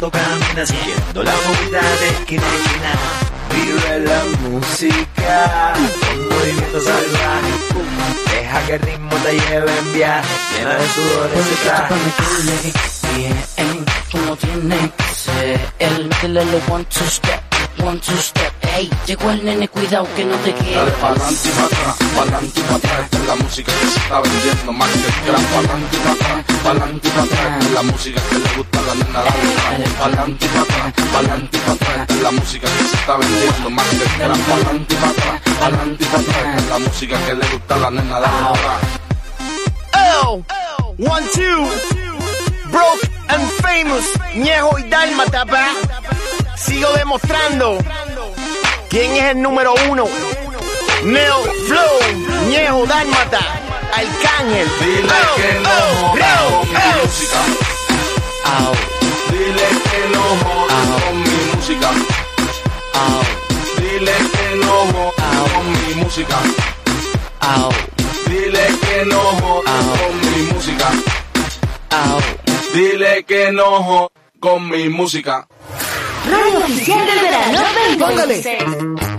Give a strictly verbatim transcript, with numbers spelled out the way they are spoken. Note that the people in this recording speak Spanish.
lento camina siguiendo la movida de esquina a esquina. Vive la música, con movimiento salvaje. Deja que el ritmo te lleve en viaje, llena de sudores y traje. Bien, como tiene que ser. Métele el one two step, one two step. Ey, llegó el nene, cuidado que no te quede. Dale pa'lante y pa' atrás, pa'lante y pa' atrás. Esta es la música que se está vendiendo más que el gran. Pa'lante y pa' atrás, pa'lante y pa' atrás. Esta es la música que le gusta a la nena. Dale pa'lante y pa' atrás, pa'lante y pa' atrás. Esta es la música que se está vendiendo más que el gran. Pa'lante y pa' atrás, pa'lante y pa' atrás. Esta es la música que le gusta a la nena. Dale Oh, one, two, broke and famous, Ñejo y Dálmata, pa. Sigo demostrando quién es el número uno. Neo Flow, Ñejo, Dálmata, Arcángel. Dile oh, que no oh, jodas oh, con mi oh. música. Au, Dile que no jodas Au. con mi música. au, Dile que no jodas con mi música. au, Dile que no jodas Au. con mi música. au. Dile que no jodas con mi música. Radio Oficial del Verano veinte veintiséis. Póngale.